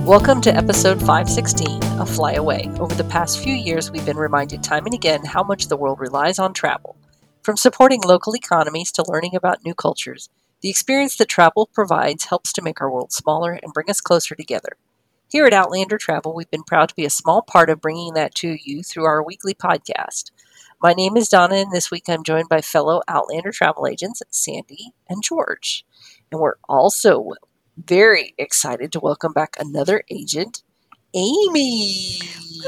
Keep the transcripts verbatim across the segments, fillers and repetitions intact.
Welcome to episode five sixteen of Fly Away. Over the past few years, we've been reminded time and again how much the world relies on travel. From supporting local economies to learning about new cultures, the experience that travel provides helps to make our world smaller and bring us closer together. Here at Outlander Travel, we've been proud to be a small part of bringing that to you through our weekly podcast. My name is Donna, and this week I'm joined by fellow Outlander travel agents, Sandy and George. And we're also very excited to welcome back another agent, Amy.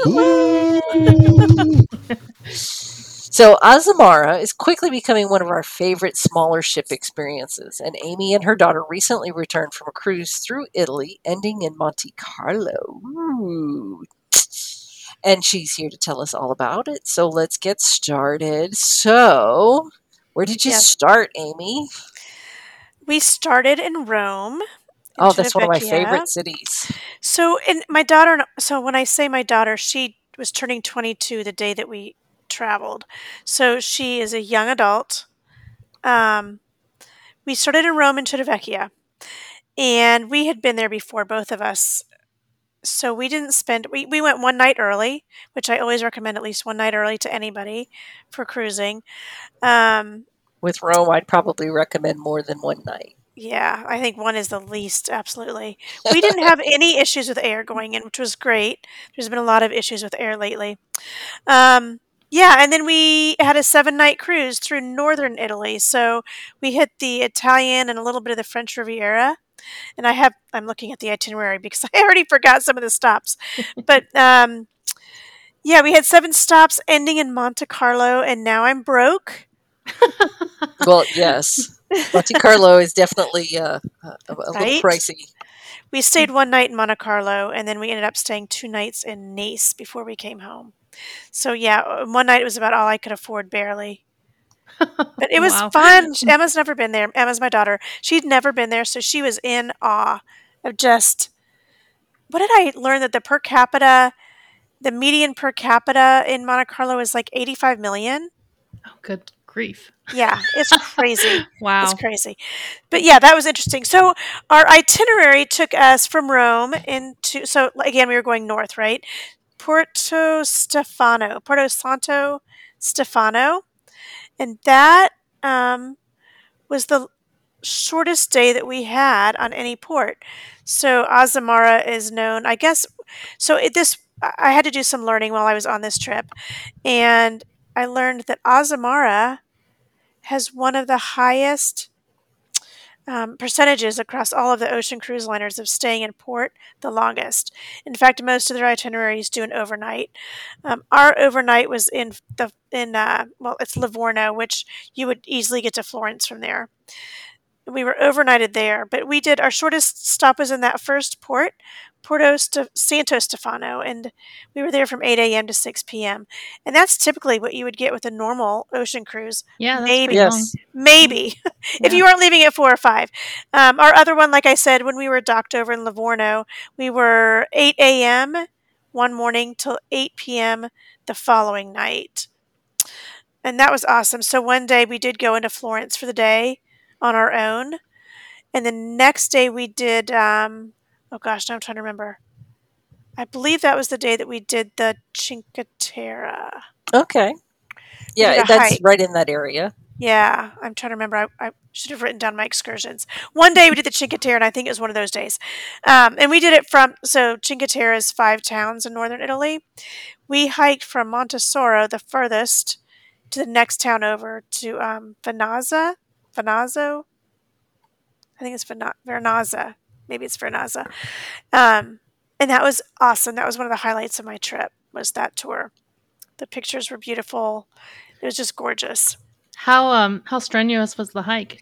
So Azamara is quickly becoming one of our favorite smaller ship experiences, and Amy and her daughter recently returned from a cruise through Italy, ending in Monte Carlo. Ooh. And she's here to tell us all about it. So let's get started. So, where did you Yes. start, Amy? We started in Rome. in Oh, that's one of my Civitavecchia. favorite cities. So, and my daughter, so when I say my daughter, she was turning twenty-two the day that we traveled. So she is a young adult. Um, we started in Rome in Civitavecchia, and we had been there before, both of us. So we didn't spend, we, we went one night early, which I always recommend at least one night early to anybody for cruising. Um, With Rome, I'd probably recommend more than one night. Yeah, I think one is the least, absolutely. We didn't have any issues with air going in, which was great. There's been a lot of issues with air lately. Um, yeah, and then we had a seven-night cruise through northern Italy. So we hit the Italian and a little bit of the French Riviera. And I have, I'm looking at the itinerary because I already forgot some of the stops. But um, yeah, we had seven stops ending in Monte Carlo, and now I'm broke. Well, yes. Monte Carlo is definitely uh, a, a little Right? pricey. We stayed one night in Monte Carlo, and then we ended up staying two nights in Nice before we came home. So yeah, one night was about all I could afford, barely. But it was Wow. fun. Emma's never been there. Emma's my daughter. She'd never been there, so she was in awe of just what did I learn that the per capita, the median per capita in Monte Carlo is like eighty-five million. Oh, good grief. Yeah, it's crazy. Wow. It's crazy. But yeah, that was interesting. So our itinerary took us from Rome into, so again, we were going north, right? Porto Stefano, Porto Santo Stefano. And that um, was the shortest day that we had on any port. So Azamara is known, I guess. So it, this, I had to do some learning while I was on this trip. And I learned that Azamara has one of the highest um, percentages across all of the ocean cruise liners of staying in port the longest. In fact, most of their itineraries do an overnight. Um, our overnight was in the in uh, well, it's Livorno, which you would easily get to Florence from there. We were overnighted there, but we did our shortest stop was in that first port, Porto St- Santo Stefano, and we were there from eight a.m. to six p.m. And that's typically what you would get with a normal ocean cruise. Yeah, that's Maybe, pretty long. Yes. maybe if Yeah. you aren't leaving at four or five. Um, our other one, like I said, when we were docked over in Livorno, we were eight a.m. one morning till eight p.m. the following night. And that was awesome. So one day we did go into Florence for the day on our own. And the next day we did, um, oh gosh, now I'm trying to remember. I believe that was the day that we did the Cinque Terre. Okay. We did Yeah, a that's hike. right in that area. Yeah, I'm trying to remember. I, I should have written down my excursions. One day we did the Cinque Terre, and I think it was one of those days. Um, and we did it from, so Cinque Terre is five towns in northern Italy. We hiked from Montesoro, the furthest, to the next town over to um, Vernazza. Vernazzo? I think it's Verna- Vernazza. Maybe it's Vernazza. Um, and that was awesome. That was one of the highlights of my trip, was that tour. The pictures were beautiful. It was just gorgeous. How um how strenuous was the hike?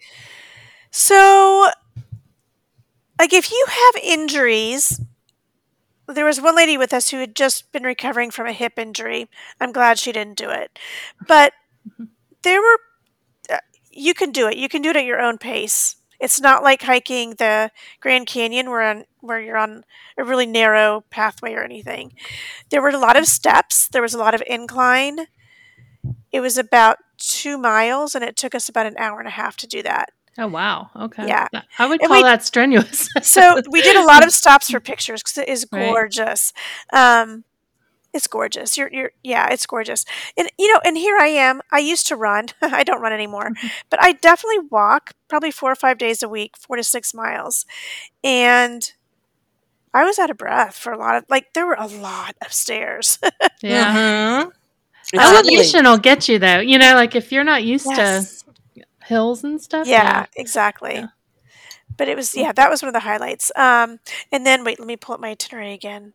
So, like, if you have injuries, there was one lady with us who had just been recovering from a hip injury. I'm glad she didn't do it. But there were, uh, you can do it. You can do it at your own pace. It's not like hiking the Grand Canyon where, on, where you're on a really narrow pathway or anything. There were a lot of steps. There was a lot of incline. It was about two miles, and it took us about an hour and a half to do that. Oh, wow. Okay. Yeah. That- I would And call we that strenuous. so we did a lot of stops for pictures because it is Right. gorgeous. Um, it's gorgeous. You're, you're, yeah, it's gorgeous. And you know, and here I am. I used to run. I don't run anymore, but I definitely walk probably four or five days a week, four to six miles. And I was out of breath for a lot of like. There were a lot of stairs. Yeah. Mm-hmm. Elevation will get you though. You know, like if you're not used Yes. to hills and stuff. Yeah, Yeah. exactly. Yeah. But it was yeah, that was one of the highlights. Um, and then wait, let me pull up my itinerary again.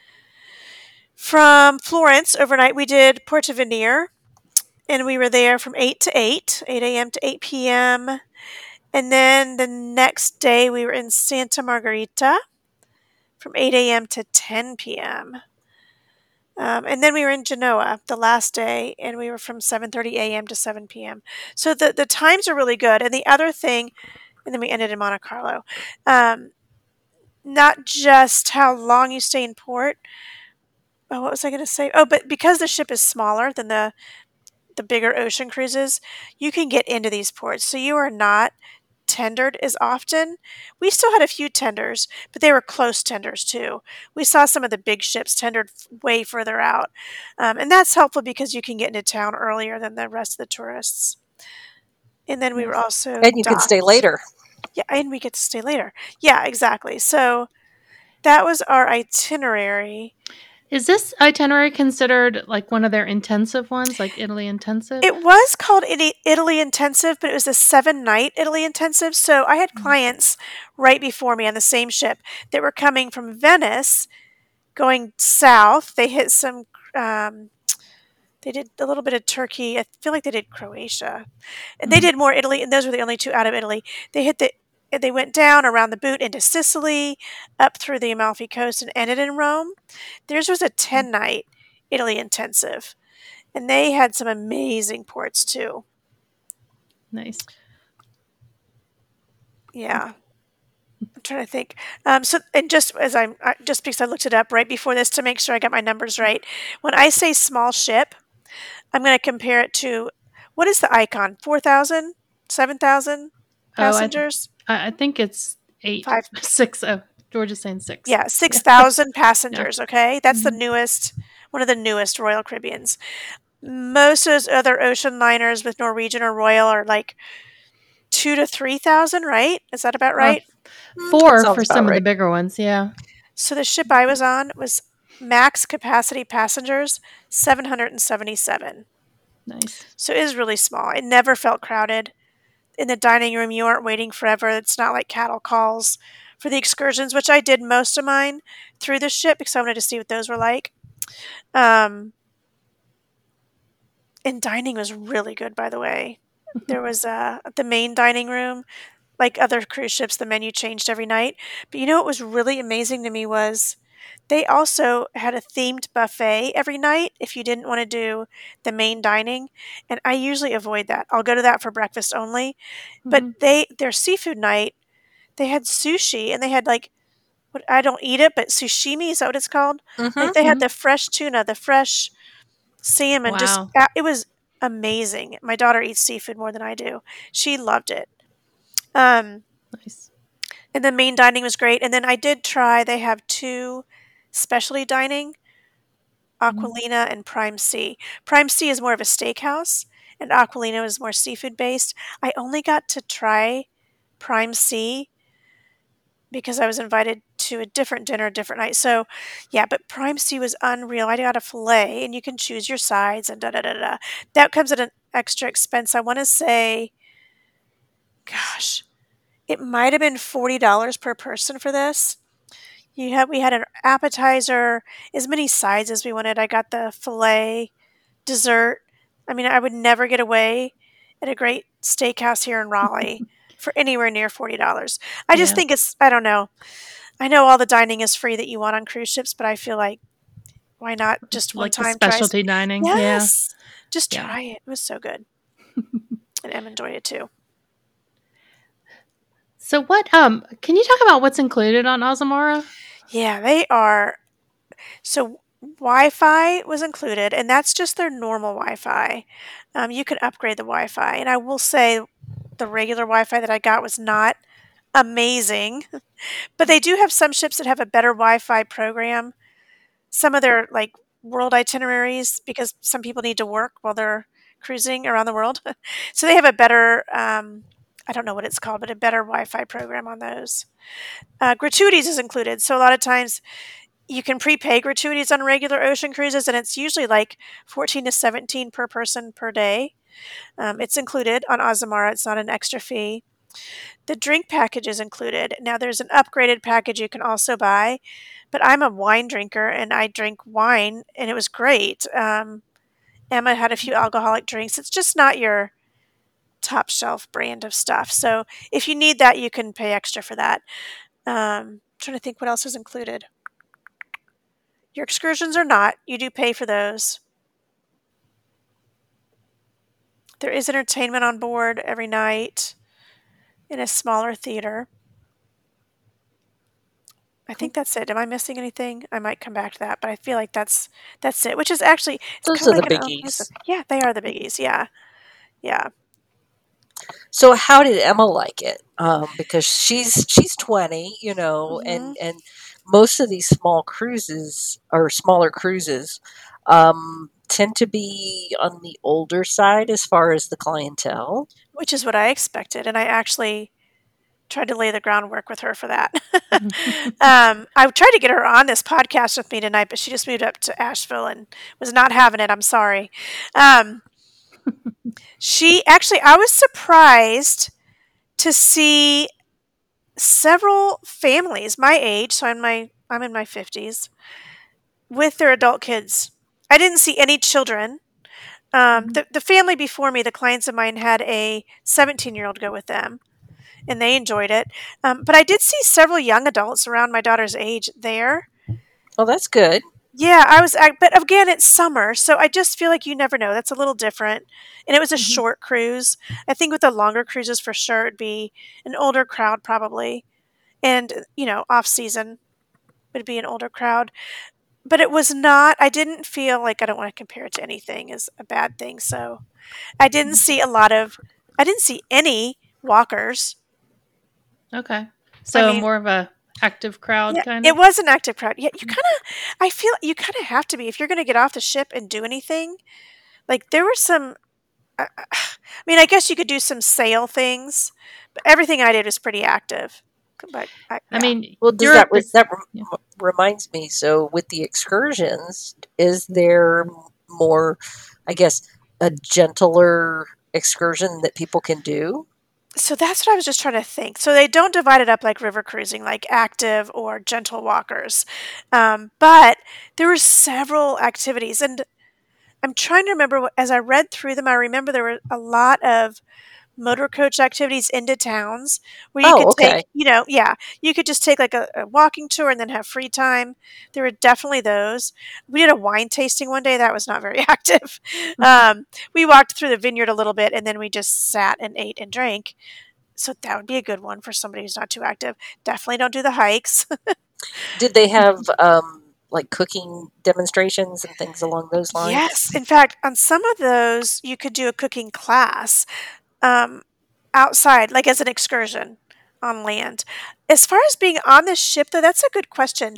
From Florence overnight, we did Porto Venere, and we were there from eight to eight, eight a m to eight p m. And then the next day, we were in Santa Margherita from eight a m to ten p m. Um, and then we were in Genoa the last day, and we were from seven thirty a m to seven p m. So the, the times are really good. And the other thing, and then we ended in Monte Carlo, um, not just how long you stay in port. Oh, what was I going to say? Oh, but because the ship is smaller than the the bigger ocean cruises, you can get into these ports. So you are not tendered as often. We still had a few tenders, but they were close tenders too. We saw some of the big ships tendered f- way further out. Um, and that's helpful because you can get into town earlier than the rest of the tourists. And then we were Nice. also And you can docked. stay later. Yeah, and we get to stay later. Yeah, exactly. So that was our itinerary. Is this itinerary considered like one of their intensive ones, like Italy intensive? It was called Italy, Italy Intensive, but it was a seven night Italy Intensive. So I had clients right before me on the same ship that were coming from Venice, going south. They hit some, um, they did a little bit of Turkey. I feel like they did Croatia. And they Mhm. did more Italy, and those were the only two out of Italy. They hit the, they went down around the boot into Sicily, up through the Amalfi Coast, and ended in Rome. Theirs was a ten night Italy Intensive. And they had some amazing ports too. Nice. Yeah. I'm trying to think. Um, so, and just as I'm, I, just because I looked it up right before this to make sure I got my numbers right, when I say small ship, I'm going to compare it to what is the Icon? four thousand? seven thousand Oh, I, th- passengers? I I think it's eight, Five. six. Oh, George is saying six. Yeah, six thousand passengers. Yeah. Okay. That's the Mhm. newest, one of the newest Royal Caribbeans. Most of those other ocean liners with Norwegian or Royal are like two to three thousand, right? Is that about Uh, right? four sounds for about some of the right. bigger ones. Yeah. So the ship I was on was max capacity passengers seven hundred seventy-seven. Nice. So it is really small. It never felt crowded. In the dining room, you aren't waiting forever. It's not like cattle calls for the excursions, which I did most of mine through the ship because I wanted to see what those were like. Um, and dining was really good, by the way. There was uh, the main dining room. Like other cruise ships, the menu changed every night. But you know what was really amazing to me was they also had a themed buffet every night if you didn't want to do the main dining. And I usually avoid that. I'll go to that for breakfast only. But Mhm. they their seafood night, they had sushi and they had like what I don't eat it, but sushimi is that what it's called? Like Mm-hmm. they had Mhm. the fresh tuna, the fresh salmon, just Wow. it was amazing. My daughter eats seafood more than I do. She loved it. Um, Nice. and the main dining was great. And then I did try, they have two specialty dining, Mhm. Aquilina and Prime C. Prime C is more of a steakhouse, and Aquilina is more seafood based. I only got to try Prime C because I was invited to a different dinner a different night. So, yeah, but Prime C was unreal. I got a filet, and you can choose your sides and da da da da. That comes at an extra expense. I want to say, gosh, it might have been forty dollars per person for this. You had we had an appetizer, as many sides as we wanted. I got the filet, dessert. I mean, I would never get away at a great steakhouse here in Raleigh for anywhere near forty dollars. I just Yeah. think it's I don't know. I know all the dining is free that you want on cruise ships, but I feel like why not just one Like the time try s specialty dining. Yeah. Yes. Just Yeah. try it. It was so good. And Em enjoyed it too. So what? Um, can you talk about what's included on Azamara? Yeah, they are so Wi-Fi was included, and that's just their normal Wi-Fi. Um, you can upgrade the Wi-Fi, and I will say the regular Wi-Fi that I got was not amazing. But they do have some ships that have a better Wi-Fi program. Some of their like world itineraries, because some people need to work while they're cruising around the world. So they have a better, um, I don't know what it's called, but a better Wi-Fi program on those. Uh, gratuities is included. So a lot of times you can prepay gratuities on regular ocean cruises, and it's usually like fourteen to seventeen per person per day. Um, it's included on Azamara. It's not an extra fee. The drink package is included. Now, there's an upgraded package you can also buy, but I'm a wine drinker and I drink wine, and it was great. Um, Emma had a few alcoholic drinks. It's just not your top shelf brand of stuff. So if you need that, you can pay extra for that. Um, trying to think what else is included. Your excursions are not. You do pay for those. There is entertainment on board every night in a smaller theater. I think that's it. Am I missing anything? I might come back to that, but I feel like that's that's it. Which is actually it's Those kind are of the like an all-inclusive. biggies. Yeah, they are the biggies. Yeah, yeah. So how did Emma like it? Um, because she's she's twenty, you know, hmm and and most of these small cruises or smaller cruises um, tend to be on the older side as far as the clientele. Which is what I expected, and I actually tried to lay the groundwork with her for that. um, I tried to get her on this podcast with me tonight, but she just moved up to Asheville and was not having it. I'm sorry. Um, she actually, I was surprised to see several families my age, so I'm my I'm in my fifties, with their adult kids. I didn't see any children. Um, Mhm. the the family before me, the clients of mine, had a seventeen year old go with them, and they enjoyed it. Um, but I did see several young adults around my daughter's age there. Well, that's good. Yeah, I was, I, but again, it's summer, so I just feel like you never know. That's a little different, and it was a Mhm. short cruise. I think with the longer cruises, for sure, it'd be an older crowd probably, and you know, off season would be an older crowd. But it was not. I didn't feel like, I don't want to compare it to anything as a bad thing. So I didn't Mhm. see a lot of. I didn't see any walkers. Okay. I So mean, more of a active crowd yeah, kind it of? was an active crowd. Yeah, you Mhm. kind of. I feel you kind of have to be if you're going to get off the ship and do anything. Like there were some. I I mean, I guess you could do some sail things, but everything I did was pretty active. But I, I yeah. mean, Well, does that Europe re- is that yeah. rem- reminds me? So, with the excursions, is there more, I guess, a gentler excursion that people can do? So that's what I was just trying to think. So they don't divide it up like river cruising, like active or gentle walkers. Um, but there were several activities, and I'm trying to remember what, as I read through them, I remember there were a lot of motor coach activities into towns where you Oh, could take, okay. you know, yeah, you could just take like a, a walking tour and then have free time. There were definitely those. We did a wine tasting one day. That was not very active. Um, we walked through the vineyard a little bit and then we just sat and ate and drank. So that would be a good one for somebody who's not too active. Definitely don't do the hikes. Did they have um, like cooking demonstrations and things along those lines? Yes. In fact, on some of those, you could do a cooking class um, outside, like as an excursion on land. As far as being on the ship, though, that's a good question.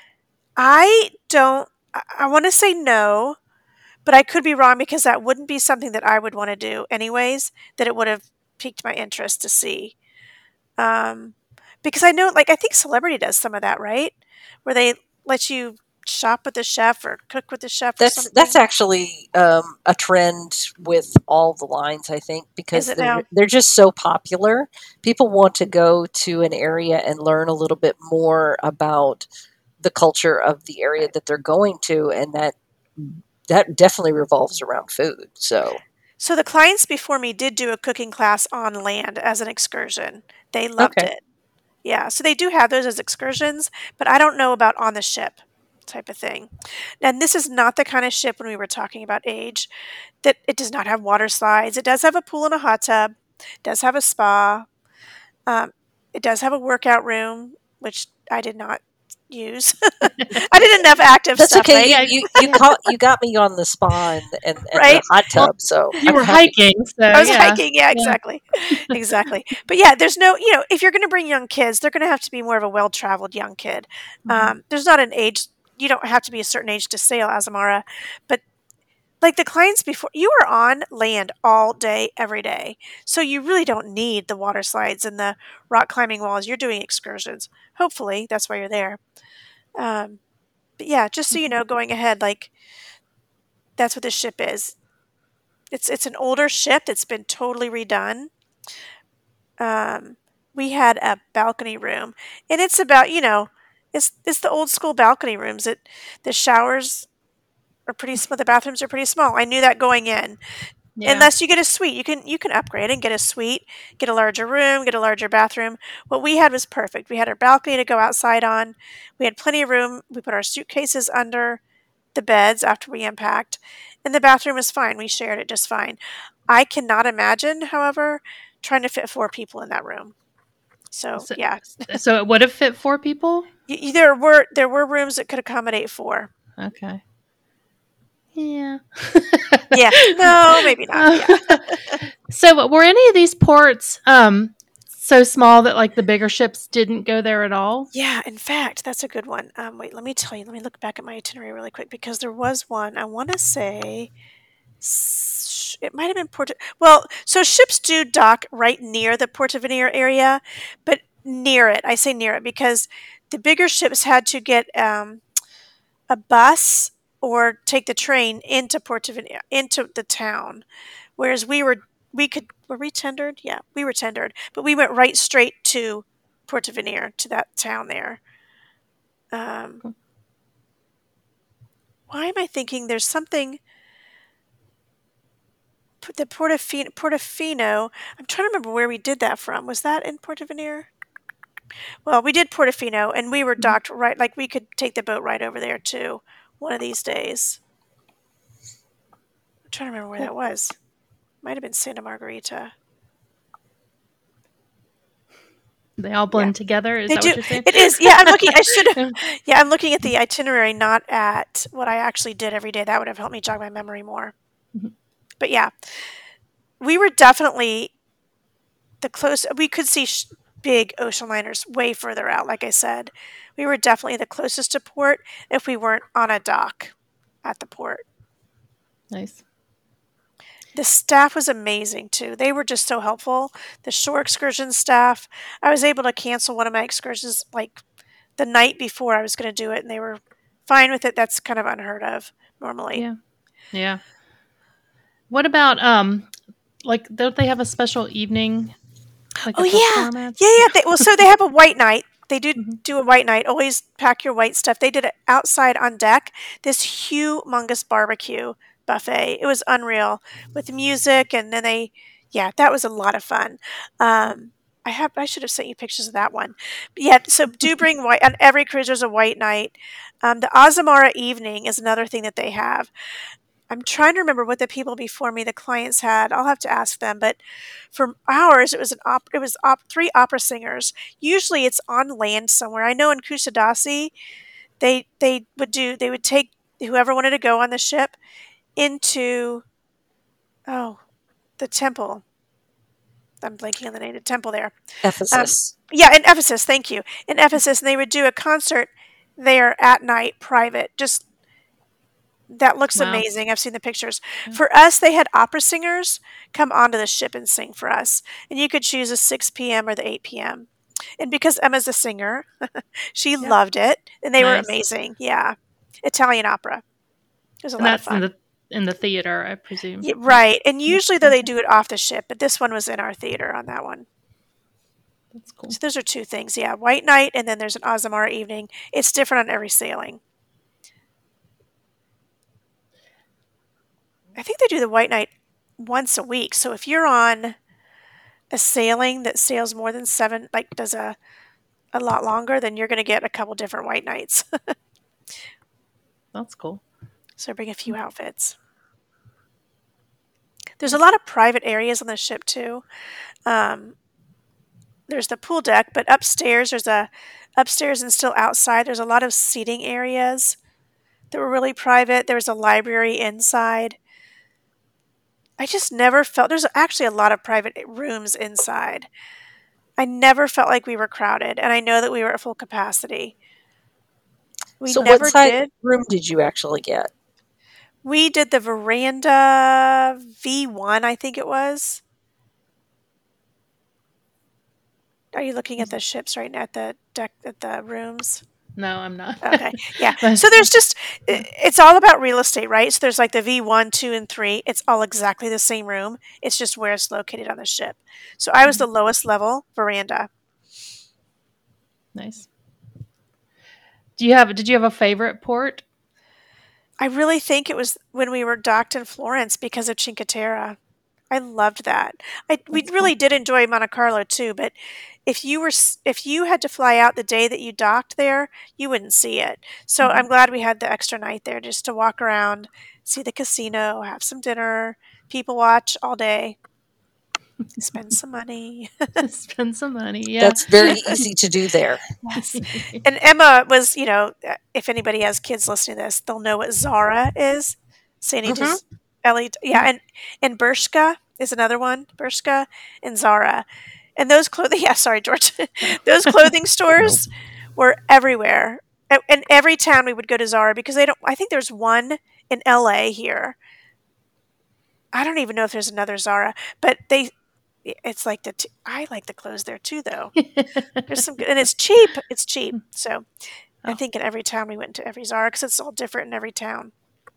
I don't, I, I want to say no, but I could be wrong because that wouldn't be something that I would want to do anyways, that it would have piqued my interest to see. Um, because I know, like, I think Celebrity does some of that, right? Where they let you shop with the chef or cook with the chef or That's that's something. actually um, a trend with all the lines, I think, Is because it they're now? they're just so popular. People want to go to an area and learn a little bit more about the culture of the area Right. that they're going to, and that that definitely revolves around food. So, So the clients before me did do a cooking class on land as an excursion. They loved okay, it. Yeah, so they do have those as excursions, but I don't know about on the ship type of thing. And this is not the kind of ship when we were talking about age that it does not have water slides. It does have a pool and a hot tub. It does have a spa. Um, it does have a workout room, which I did not use. I did enough active That's stuff, okay. right? You Yeah. you you caught you got me on the spa and and, and the Right? hot Well, tub, so you I'm were happy. hiking, so I was yeah. hiking. Yeah, Yeah. exactly. Exactly. But yeah, there's no, you know, if you're going to bring young kids, they're going to have to be more of a well-traveled young kid. Mhm. Um, there's not an age, you don't have to be a certain age to sail Azamara, but like the clients before, you are on land all day, every day. So you really don't need the water slides and the rock climbing walls. You're doing excursions. Hopefully, that's why you're there. Um, but yeah, just so you Mhm. know, going ahead, like that's what this ship is. It's it's an older ship that's been totally redone. Um, we had a balcony room, and it's about, you know, it's it's the old school balcony rooms. It the showers are pretty small. The bathrooms are pretty small. I knew that going in. Yeah. Unless you get a suite, you can you can upgrade and get a suite, get a larger room, get a larger bathroom. What we had was perfect. We had our balcony to go outside on. We had plenty of room. We put our suitcases under the beds after we unpacked, and the bathroom was fine. We shared it just fine. I cannot imagine, however, trying to fit four people in that room. So So, yeah, so it would have fit four people? Y- y- there were there were rooms that could accommodate four. Okay. Yeah. Yeah, no, maybe not. Uh, Yeah. so were any of these ports um so small that like the bigger ships didn't go there at all? Yeah, in fact, that's a good one. Um, wait, let me tell you. Let me look back at my itinerary really quick because there was one. I want to say s- it might have been Porto. Well, so ships do dock right near the Porto-Venir area, but near it. I say near it because the bigger ships had to get um, a bus or take the train into Porto-Venir, into the town, whereas we were we could were we tendered? Yeah, we were tendered, but we went right straight to Porto-Venir to that town there. Um, why am I thinking there's something the Portofino, Portofino? I'm trying to remember where we did that from. Was that in Porto-Venir? Well, we did Portofino, and we were Mhm. docked right. Like we could take the boat right over there too, one of these days. I'm trying to remember where Cool. that was. Might have been Santa Margarita. They all Yeah, blend together. Is they that what do. you're saying? It is. Yeah, I'm looking. I should. Yeah, I'm looking at the itinerary, not at what I actually did every day. That would have helped me jog my memory more. Mhm. But yeah, we were definitely the close. We could see sh- big ocean liners way further out. Like I said, we were definitely the closest to port if we weren't on a dock at the port. Nice. The staff was amazing too. They were just so helpful. The shore excursion staff. I was able to cancel one of my excursions like the night before I was going to do it, and they were fine with it. That's kind of unheard of normally. Yeah. Yeah. What about um like don't they have a special evening like Oh at the yeah, formats? yeah, yeah. They, well, so they have a white night. They do Mhm. do a white night. Always pack your white stuff. They did it outside on deck. This humongous barbecue buffet. It was unreal with music, and then they, yeah, that was a lot of fun. Um, I have I should have sent you pictures of that one. But yeah, so do bring white on every cruise. There's a white night. Um, the Azamara evening is another thing that they have. I'm trying to remember what the people before me, the clients had. I'll have to ask them. But for ours, it was an op- it was op- three opera singers. Usually, it's on land somewhere. I know in Kusadasi, they they would do they would take whoever wanted to go on the ship into oh the temple. I'm blanking on the name of the temple there. Um, Ephesus. yeah, in Ephesus. Thank you. In Ephesus, and they would do a concert there at night, private, just that looks Wow. amazing. I've seen the pictures. Yeah. For us, they had opera singers come onto the ship and sing for us. And you could choose the six p.m. or the eight p.m. And because Emma's a singer, she Yep. loved it. And they were Nice. amazing. Yeah. Italian opera. It was a And lot of that's in fun. the in the theater, I presume. Yeah, Right? right. And Yep. usually, though, they Okay. do it off the ship. But this one was in our theater on that one. That's cool. So those are two things. Yeah. White night, and then there's an Azamara evening. It's different on every sailing. I think they do the white night once a week. So if you're on a sailing that sails more than seven, like does a, a lot longer, then you're going to get a couple different white nights. That's cool. So bring a few outfits. There's a lot of private areas on the ship too. Um, there's the pool deck, but upstairs there's a, upstairs and still outside. There's a lot of seating areas that were really private. There was a library inside. I just never felt there's actually a lot of private rooms inside. I never felt like we were crowded, and I know that we were at full capacity. We So never what size did. room did you actually get? We did the veranda V one, I think it was. Are you looking at the ships right now at the deck at the rooms? No, I'm not. Okay. Yeah. But- So there's just i- it's all about real estate, right? So there's like the V one, two, and three. It's all exactly the same room. It's just where it's located on the ship. So I was the lowest level veranda. Nice. Do you have? Did you have a favorite port? I really think it was when we were docked in Florence because of Cinque Terre. I loved that. I we That's really did enjoy Monte Carlo too, but if you were s- if you had to fly out the day that you docked there, you wouldn't see it. So Mhm. I'm glad we had the extra night there just to walk around, see the casino, have some dinner, people watch all day, spend some money. Spend some money. Yeah. That's very easy to do there. Yes. And Emma was, you know, uh, if anybody has kids listening to this, they'll know what Zara is. Sandy Mhm. just Ellie, yeah, and and Bershka is another one. Bershka and Zara, and those clothing. Yeah, sorry, George. Those clothing stores were everywhere. A- In every town, we would go to Zara because they don't. I think there's one in L A here. I don't even know if there's another Zara, but they. It's like the. T- I like the clothes there too, though. There's some, good, and it's cheap. It's cheap. So, I Oh. think in every town we went to every Zara because it's all different in every town.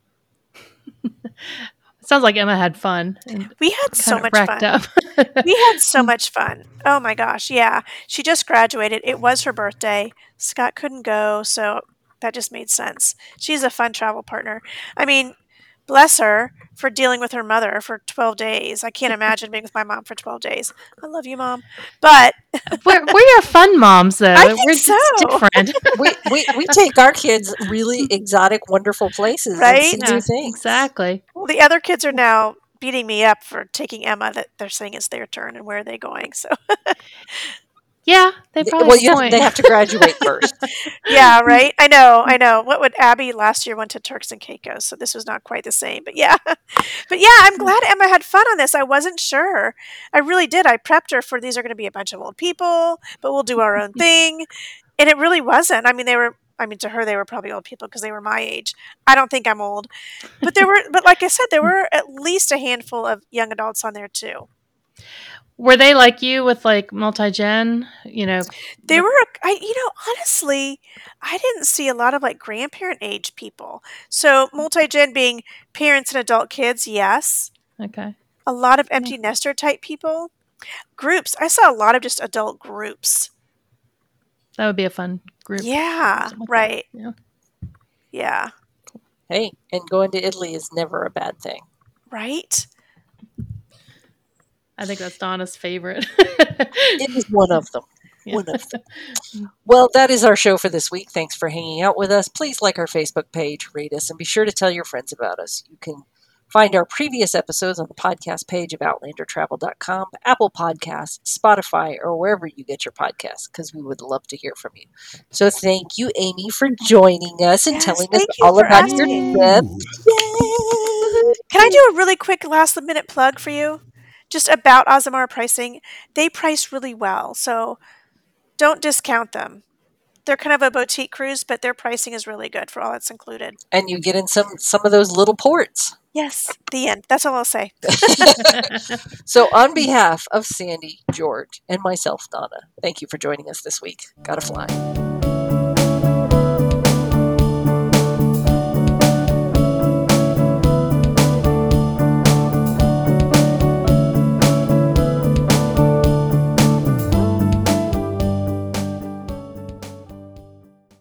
Sounds like Emma had fun and We had so kind of much racked fun. up. We had so much fun. Oh my gosh, yeah. She just graduated. It was her birthday. Scott couldn't go, so that just made sense. She's a fun travel partner. I mean, bless her for dealing with her mother for twelve days. I can't imagine being with my mom for twelve days. I love you, Mom. But we're we're your fun moms, though. I think we're so. it's different, We, we we take our kids really exotic, wonderful places and Right? see yeah, new things. exactly. Well, the other kids are now beating me up for taking Emma that they're saying it's their turn and where are they going. So, Yeah, they Th- probably Well, have you a have, point. they have to graduate first. yeah, right? I know, I know. What would Abby last year went to Turks and Caicos, so this was not quite the same. But yeah. But yeah, I'm glad Emma had fun on this. I wasn't sure. I really did. I prepped her for these are going to be a bunch of old people, but we'll do our own thing. And it really wasn't. I mean, they were I mean to her they were probably old people because they were my age. I don't think I'm old. But there were but like I said there were at least a handful of young adults on there too. Were they like you with like multi-gen? You know, There with- were, I, you know, honestly, I didn't see a lot of like grandparent age people. So multi-gen being parents and adult kids, yes. okay. A lot of empty nester type people. Groups, I saw a lot of just adult groups. That would be a fun group. Yeah, Something like that. right. Yeah. Yeah, Hey, and going to Italy is never a bad thing. right. I think that's Donna's favorite. It is one of them. Yeah. One of them. Well, that is our show for this week. Thanks for hanging out with us. Please like our Facebook page, rate us, and be sure to tell your friends about us. You can find our previous episodes on the podcast page of outlander travel dot com, Apple Podcasts, Spotify, or wherever you get your podcasts, because we would love to hear from you. So thank you, Amy, for joining us and Yes, telling us thank you all for about your asking. trip. Yay! Can I do a really quick last minute plug for you? Just about Azamara pricing. They price really well, so don't discount them. They're kind of a boutique cruise, but their pricing is really good for all that's included. And you get in some some of those little ports. Yes, the end. That's all I'll say. So on behalf of Sandy, George, and myself, Donna, thank you for joining us this week. Gotta fly.